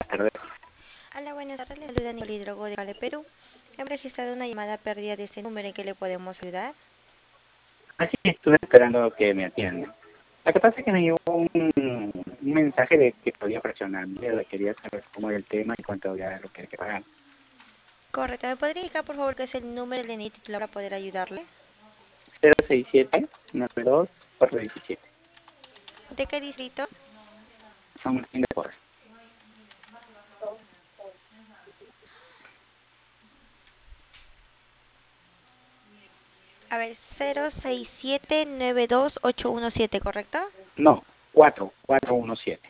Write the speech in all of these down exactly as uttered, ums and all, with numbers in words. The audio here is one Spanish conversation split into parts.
tardes. Hola, buenas tardes. Le saluda Nicole Hidrogo de Cali, Perú. Hemos registrado una llamada perdida de este número en que le podemos ayudar. Así estuve esperando que me atiendan. Lo que pasa es que me llegó un, un mensaje de que podía fraccionarme. Quería saber cómo era el tema y cuánto era lo que hay que pagar. Correcto. ¿Me podría indicar, por favor, qué es el número del D N I titular para poder ayudarle? cero seis siete nueve dos cuatro diecisiete. ¿De qué distrito? San Martín de Porres. A ver, cero seis siete nueve dos ocho uno siete, ¿correcto? No, cuatro cuatro uno siete.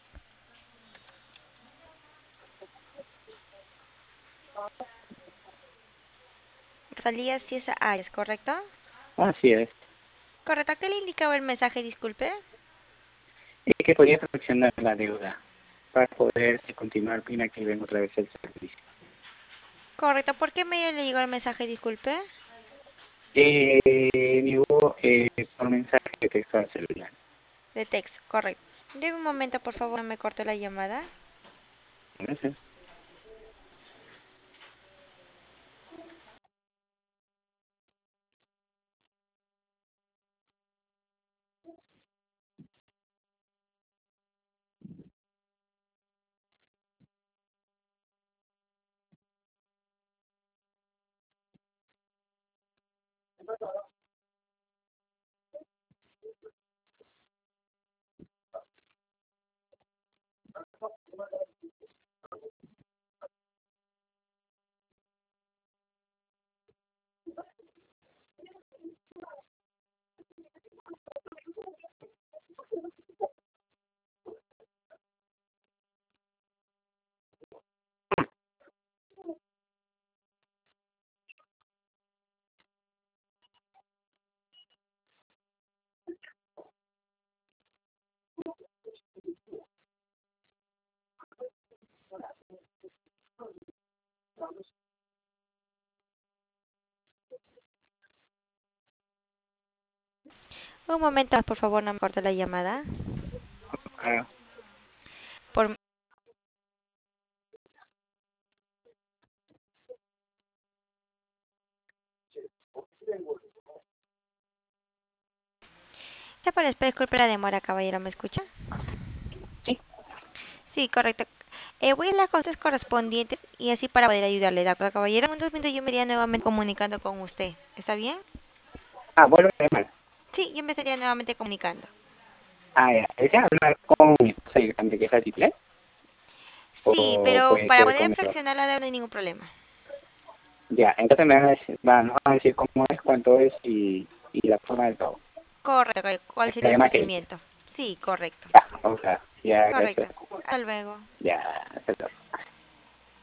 Rosalía Ciesa Arias, ¿correcto? Así es. Correcto. ¿Qué le indicaba el mensaje? Disculpe. Y que podía fraccionar la deuda para poder continuar y me activen otra vez el servicio. Correcto. ¿Por qué medio le llegó el mensaje? Disculpe. Eh, me llegó eh, por mensaje de texto al celular. De texto, correcto. Deme un momento, por favor, no me corte la llamada. Gracias. Un momento, por favor, no me corte la llamada. Ah, Por... Ya para después, disculpe la demora, caballero, ¿me escucha? sí. Sí, correcto. Eh, voy a las cosas correspondientes y así para poder ayudarle, ¿de acuerdo, caballero? En unos minutos yo me iría nuevamente comunicando con usted. ¿Está bien? Ah, vuelvo a llamar. Sí, yo me estaría nuevamente comunicando. Ah, ya. ¿Desea hablar con mi esposa directamente que es la titular? Sí, ¿O pero puede para ser poder conmigo? fraccionar la deuda no hay ningún problema. Ya, entonces me van a decir, van a decir cómo es, cuánto es y, y la forma del pago. Correcto, correcto. ¿Cuál La sería el llama que procedimiento? Sí, correcto. ya, o sea, ya, gracias. Correcto. Hasta luego. Ya, hasta luego.